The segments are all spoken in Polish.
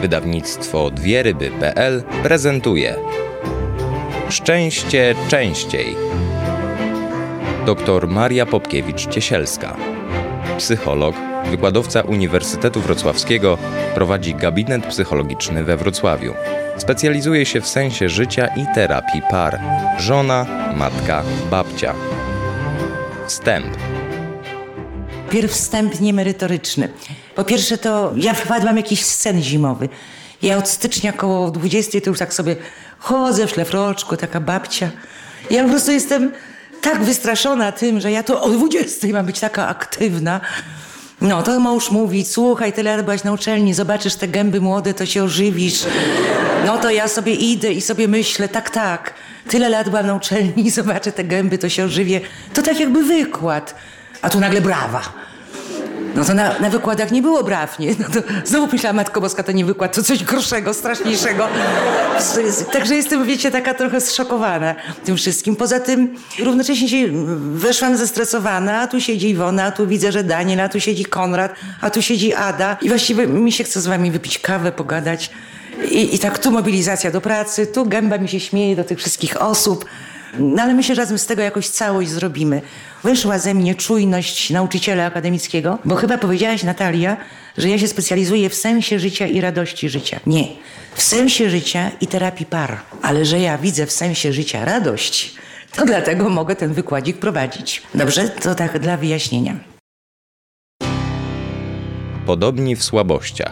Wydawnictwo dwieryby.pl prezentuje Szczęście częściej. Dr Maria Popkiewicz-Ciesielska, psycholog, wykładowca Uniwersytetu Wrocławskiego, prowadzi gabinet psychologiczny we Wrocławiu. Specjalizuje się w sensie życia i terapii par. Żona, matka, babcia. Wstęp. Pierw wstęp niemerytoryczny. Po pierwsze to ja wpadłam jakiś sen zimowy. Ja od stycznia koło 20 to już tak sobie chodzę w szlafroczku, taka babcia. Ja po prostu jestem tak wystraszona tym, że ja to o 20 mam być taka aktywna. No to mąż mówi, słuchaj, tyle lat byłaś na uczelni, zobaczysz te gęby młode, to się ożywisz. No to ja sobie idę i sobie myślę, tak, tyle lat byłam na uczelni, zobaczę te gęby, to się ożywię. To tak jakby wykład, a tu nagle brawa. No to na wykładach nie było braw, nie? No to znowu myślałam, Matko Boska, to nie wykład, to coś gorszego, straszniejszego. Także jestem, wiecie, taka trochę zszokowana tym wszystkim. Poza tym równocześnie się weszłam zestresowana, a tu siedzi Iwona, a tu widzę, że Daniel, a tu siedzi Konrad, a tu siedzi Ada. I właściwie mi się chce z wami wypić kawę, pogadać. I tak tu mobilizacja do pracy, tu gęba mi się śmieje do tych wszystkich osób. No ale myślę, że razem z tego jakoś całość zrobimy. Wyszła ze mnie czujność nauczyciela akademickiego, bo chyba powiedziałaś, Natalia, że ja się specjalizuję w sensie życia i radości życia. Nie, w sensie życia i terapii par. Ale że ja widzę w sensie życia radość, to dlatego mogę ten wykładzik prowadzić. Dobrze? To tak dla wyjaśnienia. Podobni w słabościach.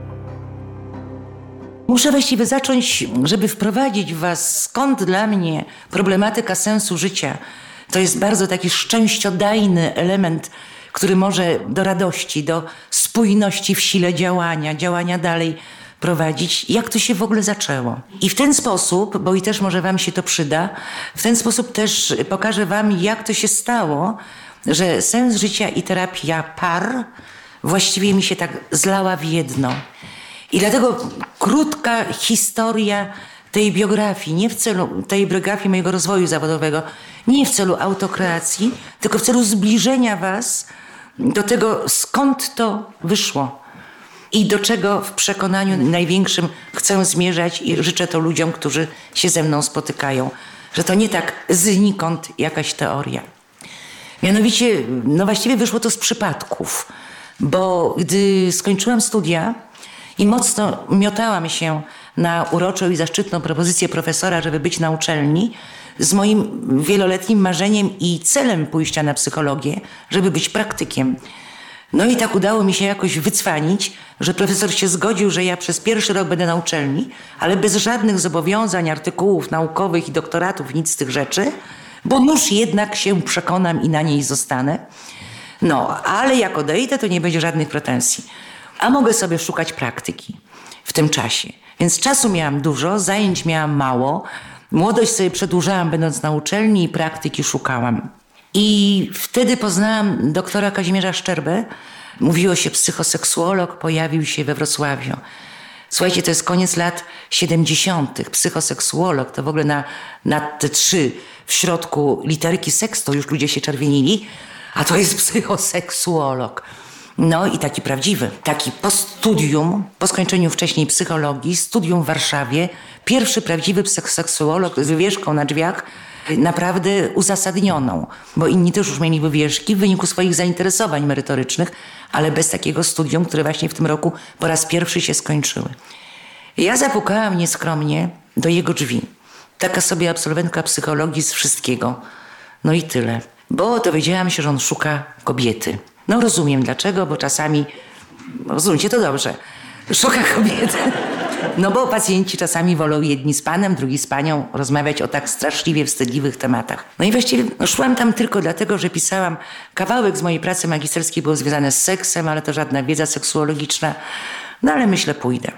Muszę właściwie zacząć, żeby wprowadzić w was, skąd dla mnie problematyka sensu życia. To jest bardzo taki szczęściodajny element, który może do radości, do spójności w sile działania dalej prowadzić. Jak to się w ogóle zaczęło? I w ten sposób, bo i też może wam się to przyda, w ten sposób też pokażę wam, jak to się stało, że sens życia i terapia par właściwie mi się tak zlała w jedno. I dlatego krótka historia tej biografii, nie w celu tej biografii mojego rozwoju zawodowego, nie w celu autokreacji, tylko w celu zbliżenia was do tego, skąd to wyszło i do czego w przekonaniu największym chcę zmierzać i życzę to ludziom, którzy się ze mną spotykają, że to nie tak znikąd jakaś teoria. Mianowicie, no właściwie wyszło to z przypadków, bo gdy skończyłam studia i mocno miotałam się na uroczą i zaszczytną propozycję profesora, żeby być na uczelni, z moim wieloletnim marzeniem i celem pójścia na psychologię, żeby być praktykiem. No i tak udało mi się jakoś wycwanić, że profesor się zgodził, że ja przez pierwszy rok będę na uczelni, ale bez żadnych zobowiązań, artykułów naukowych i doktoratów, nic z tych rzeczy, bo już jednak się przekonam i na niej zostanę. No, ale jak odejdę, to nie będzie żadnych pretensji. A mogę sobie szukać praktyki w tym czasie. Więc czasu miałam dużo, zajęć miałam mało. Młodość sobie przedłużałam, będąc na uczelni, i praktyki szukałam. I wtedy poznałam doktora Kazimierza Szczerbę. Mówiło się psychoseksuolog, pojawił się we Wrocławiu. Słuchajcie, to jest koniec lat 70. Psychoseksuolog, to w ogóle na te 3 w środku literki seks, to już ludzie się czerwienili, a to jest psychoseksuolog. No i taki prawdziwy, taki po studium, po skończeniu wcześniej psychologii, studium w Warszawie, pierwszy prawdziwy psychoseksuolog z wywieszką na drzwiach, naprawdę uzasadnioną, bo inni też już mieli wywieszki w wyniku swoich zainteresowań merytorycznych, ale bez takiego studium, które właśnie w tym roku po raz pierwszy się skończyły. Ja zapukałam nieskromnie do jego drzwi. Taka sobie absolwentka psychologii z wszystkiego. No i tyle. Bo dowiedziałam się, że on szuka kobiety. No rozumiem dlaczego, bo czasami, rozumiecie to dobrze, szuka kobiety. No bo pacjenci czasami wolą jedni z panem, drugi z panią rozmawiać o tak straszliwie wstydliwych tematach. No i właściwie szłam tam tylko dlatego, że pisałam, kawałek z mojej pracy magisterskiej był związany z seksem, ale to żadna wiedza seksuologiczna. No ale myślę, pójdę.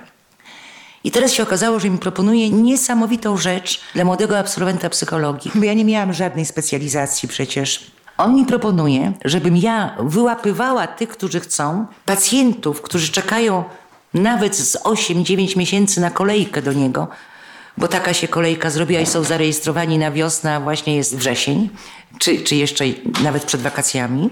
I teraz się okazało, że mi proponuje niesamowitą rzecz dla młodego absolwenta psychologii. Bo ja nie miałam żadnej specjalizacji przecież. On mi proponuje, żebym ja wyłapywała tych, którzy chcą, pacjentów, którzy czekają nawet z 8-9 miesięcy na kolejkę do niego, bo taka się kolejka zrobiła i są zarejestrowani na wiosnę, a właśnie jest wrzesień, czy jeszcze nawet przed wakacjami.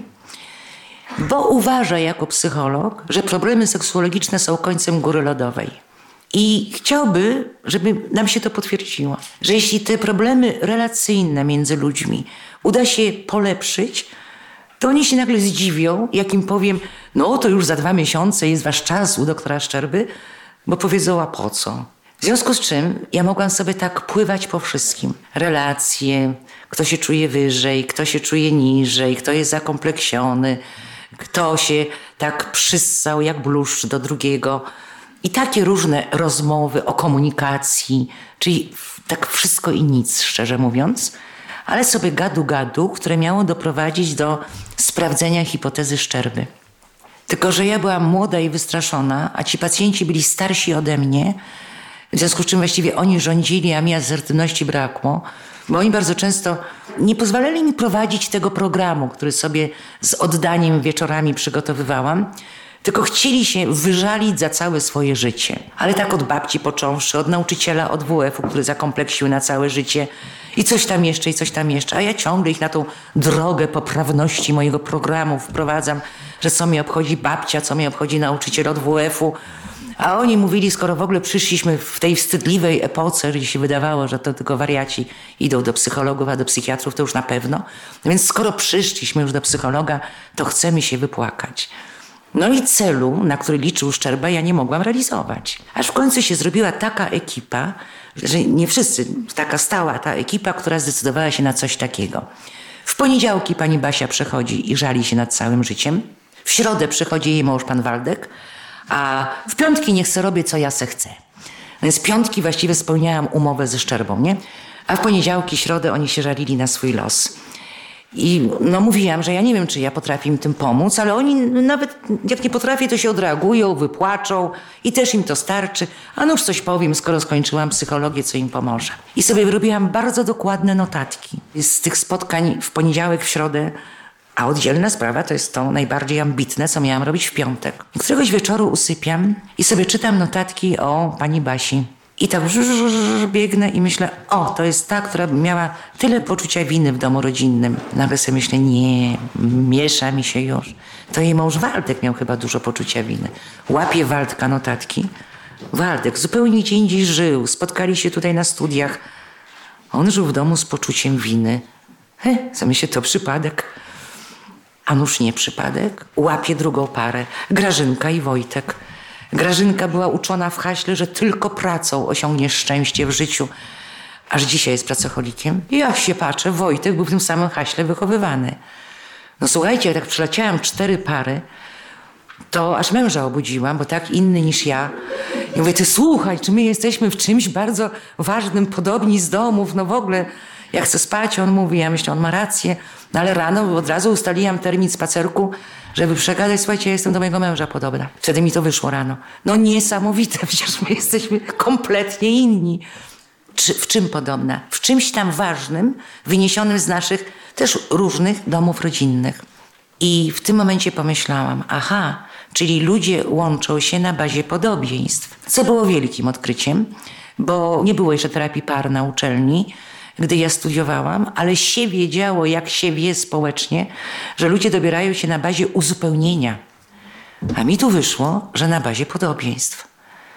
Bo uważa jako psycholog, że problemy seksuologiczne są końcem góry lodowej. I chciałby, żeby nam się to potwierdziło, że jeśli te problemy relacyjne między ludźmi uda się polepszyć, to oni się nagle zdziwią, jak im powiem, no to już za 2 miesiące jest wasz czas u doktora Szczerby, bo powiedzą, a po co? W związku z czym ja mogłam sobie tak pływać po wszystkim. Relacje, kto się czuje wyżej, kto się czuje niżej, kto jest zakompleksiony, kto się tak przyssał jak bluszcz do drugiego. I takie różne rozmowy o komunikacji, czyli tak wszystko i nic, szczerze mówiąc, ale sobie gadu, które miało doprowadzić do sprawdzenia hipotezy Szczerby. Tylko że ja byłam młoda i wystraszona, a ci pacjenci byli starsi ode mnie, w związku z czym właściwie oni rządzili, a mi asertywności brakło, bo oni bardzo często nie pozwalali mi prowadzić tego programu, który sobie z oddaniem wieczorami przygotowywałam, tylko chcieli się wyżalić za całe swoje życie. Ale tak od babci począwszy, od nauczyciela od WF-u, który zakompleksił na całe życie i coś tam jeszcze. A ja ciągle ich na tą drogę poprawności mojego programu wprowadzam, że co mnie obchodzi babcia, co mnie obchodzi nauczyciel od WF-u. A oni mówili, skoro w ogóle przyszliśmy w tej wstydliwej epoce, gdzie się wydawało, że to tylko wariaci idą do psychologów, a do psychiatrów to już na pewno. Więc skoro przyszliśmy już do psychologa, to chcemy się wypłakać. No i celu, na który liczył Szczerba, ja nie mogłam realizować. Aż w końcu się zrobiła taka ekipa, że nie wszyscy, taka stała ta ekipa, która zdecydowała się na coś takiego. W poniedziałki pani Basia przychodzi i żali się nad całym życiem. W środę przychodzi jej mąż pan Waldek, a w piątki niech se robię, co ja se chcę. Więc piątki właściwie spełniałam umowę ze Szczerbą, nie? A w poniedziałki, środę oni się żalili na swój los. I no mówiłam, że ja nie wiem, czy ja potrafię im tym pomóc, ale oni nawet jak nie potrafię, to się odreagują, wypłaczą i też im to starczy. A noż coś powiem, skoro skończyłam psychologię, co im pomoże. I sobie robiłam bardzo dokładne notatki z tych spotkań w poniedziałek, w środę. A oddzielna sprawa to jest to najbardziej ambitne, co miałam robić w piątek. Któregoś wieczoru usypiam i sobie czytam notatki o pani Basi. I tak biegnę i myślę, o, to jest ta, która miała tyle poczucia winy w domu rodzinnym. Nagle sobie myślę, nie, miesza mi się już. To jej mąż Waldek miał chyba dużo poczucia winy. Łapie Waldka notatki. Waldek zupełnie gdzie indziej żył, spotkali się tutaj na studiach. On żył w domu z poczuciem winy. Co myślę, to przypadek. A nuż nie przypadek. Łapie drugą parę, Grażynka i Wojtek. Grażynka była uczona w haśle, że tylko pracą osiągniesz szczęście w życiu. Aż dzisiaj jest pracocholikiem. I ja się patrzę, Wojtek był w tym samym haśle wychowywany. No słuchajcie, jak tak przyleciałam 4 pary, to aż męża obudziłam, bo tak inny niż ja. I mówię, ty słuchaj, czy my jesteśmy w czymś bardzo ważnym, podobni z domów, no w ogóle ja chcę spać, on mówi, ja myślę, on ma rację. No ale rano od razu ustaliłam termin spacerku, żeby przegadać, słuchajcie, ja jestem do mojego męża podobna. Wtedy mi to wyszło rano. No niesamowite, przecież my jesteśmy kompletnie inni. W czym podobna? W czymś tam ważnym, wyniesionym z naszych też różnych domów rodzinnych. I w tym momencie pomyślałam, aha, czyli ludzie łączą się na bazie podobieństw. Co było wielkim odkryciem, bo nie było jeszcze terapii par na uczelni, gdy ja studiowałam, ale się wiedziało, jak się wie społecznie, że ludzie dobierają się na bazie uzupełnienia. A mi tu wyszło, że na bazie podobieństw.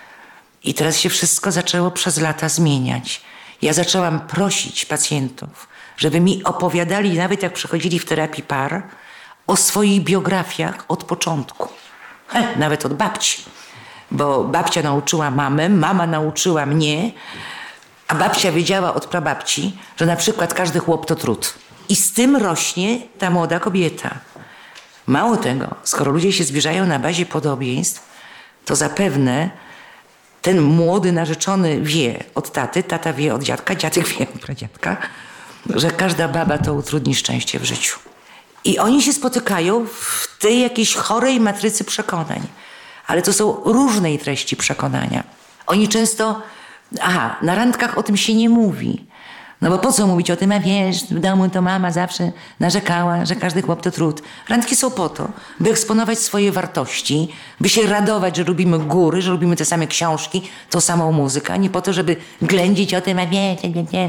I teraz się wszystko zaczęło przez lata zmieniać. Ja zaczęłam prosić pacjentów, żeby mi opowiadali, nawet jak przychodzili w terapii par, o swoich biografiach od początku. Nawet od babci. Bo babcia nauczyła mamę, mama nauczyła mnie, a babcia wiedziała od prababci, że na przykład każdy chłop to trud. I z tym rośnie ta młoda kobieta. Mało tego, skoro ludzie się zbliżają na bazie podobieństw, to zapewne ten młody narzeczony wie od taty, tata wie od dziadka, dziadek wie od pradziadka, że każda baba to utrudni szczęście w życiu. I oni się spotykają w tej jakiejś chorej matrycy przekonań. Ale to są różnej treści przekonania. Oni często... na randkach o tym się nie mówi. No bo po co mówić o tym, a wiesz, w domu to mama zawsze narzekała, że każdy chłop to trud. Randki są po to, by eksponować swoje wartości, by się radować, że lubimy góry, że lubimy te same książki, tą samą muzykę, a nie po to, żeby ględzić o tym, a wiesz.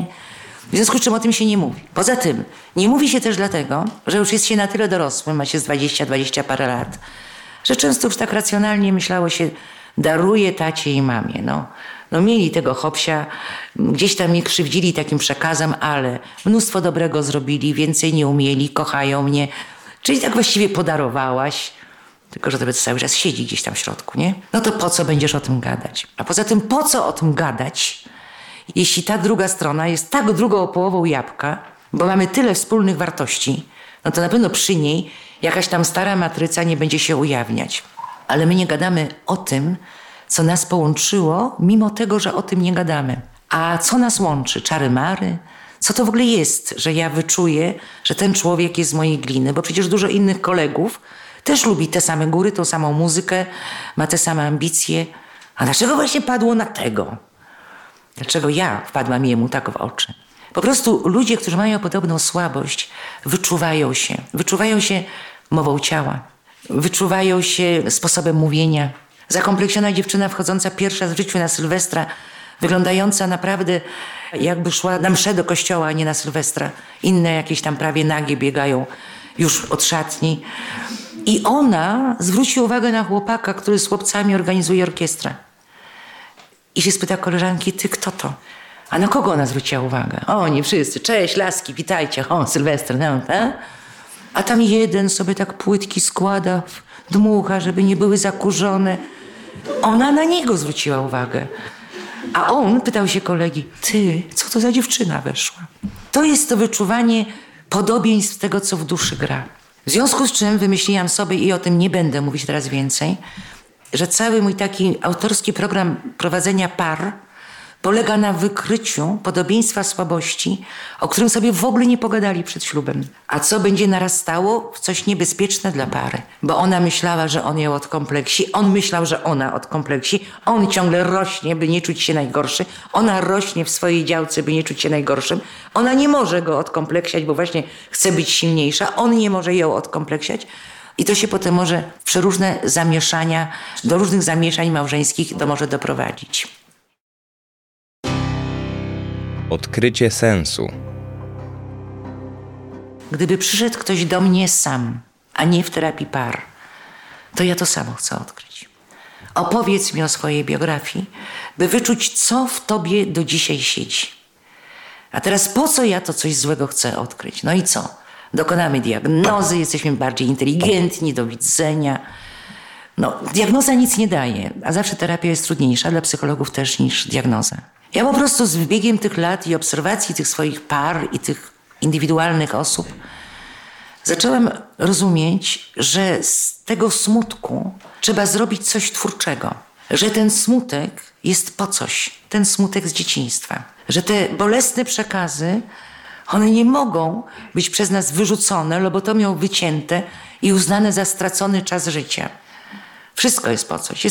W związku z czym o tym się nie mówi. Poza tym nie mówi się też dlatego, że już jest się na tyle dorosłym, ma się z 20 parę lat, że często już tak racjonalnie myślało się, daruję tacie i mamie. No mieli tego Hopsia, gdzieś tam mnie krzywdzili takim przekazem, ale mnóstwo dobrego zrobili, więcej nie umieli, kochają mnie. Czyli tak właściwie podarowałaś, tylko że to cały czas siedzi gdzieś tam w środku, nie? No to po co będziesz o tym gadać? A poza tym po co o tym gadać, jeśli ta druga strona jest tak drugą połową jabłka, bo mamy tyle wspólnych wartości, no to na pewno przy niej jakaś tam stara matryca nie będzie się ujawniać. Ale my nie gadamy o tym, co nas połączyło, mimo tego, że o tym nie gadamy. A co nas łączy? Czary-mary? Co to w ogóle jest, że ja wyczuję, że ten człowiek jest z mojej gliny? Bo przecież dużo innych kolegów też lubi te same góry, tą samą muzykę, ma te same ambicje. A dlaczego właśnie padło na tego? Dlaczego ja wpadłam jemu tak w oczy? Po prostu ludzie, którzy mają podobną słabość, wyczuwają się mową ciała, wyczuwają się sposobem mówienia. Zakompleksiona dziewczyna wchodząca pierwsza w życiu na Sylwestra, wyglądająca naprawdę jakby szła na mszę do kościoła, a nie na Sylwestra. Inne jakieś tam prawie nagie biegają już od szatni. I ona zwróci uwagę na chłopaka, który z chłopcami organizuje orkiestrę. I się spyta koleżanki, ty kto to? A na kogo ona zwróciła uwagę? O, nie wszyscy. Cześć, laski, witajcie. O, Sylwester, no, tak? A tam jeden sobie tak płytki składa, dmucha, żeby nie były zakurzone. Ona na niego zwróciła uwagę. A on pytał się kolegi, ty, co to za dziewczyna weszła? To jest to wyczuwanie podobieństw tego, co w duszy gra. W związku z czym wymyśliłam sobie, i o tym nie będę mówić teraz więcej, że cały mój taki autorski program prowadzenia par polega na wykryciu podobieństwa słabości, o którym sobie w ogóle nie pogadali przed ślubem. A co będzie narastało w coś niebezpieczne dla pary. Bo ona myślała, że on ją odkompleksi, on myślał, że ona odkompleksi, on ciągle rośnie, by nie czuć się najgorszy, ona rośnie w swojej działce, by nie czuć się najgorszym. Ona nie może go odkompleksiać, bo właśnie chce być silniejsza, on nie może ją odkompleksiać. I to się potem może w przeróżne zamieszania, do różnych zamieszań małżeńskich to może doprowadzić. Odkrycie sensu. Gdyby przyszedł ktoś do mnie sam, a nie w terapii par, to ja to samo chcę odkryć. Opowiedz mi o swojej biografii, by wyczuć, co w tobie do dzisiaj siedzi. A teraz po co ja to coś złego chcę odkryć? No i co? Dokonamy diagnozy, jesteśmy bardziej inteligentni, do widzenia. No, diagnoza nic nie daje, a zawsze terapia jest trudniejsza, dla psychologów też, niż diagnoza. Ja po prostu z biegiem tych lat i obserwacji tych swoich par i tych indywidualnych osób zacząłem rozumieć, że z tego smutku trzeba zrobić coś twórczego. Że ten smutek jest po coś. Ten smutek z dzieciństwa. Że te bolesne przekazy, one nie mogą być przez nas wyrzucone, lobotomią wycięte i uznane za stracony czas życia. Wszystko jest po coś.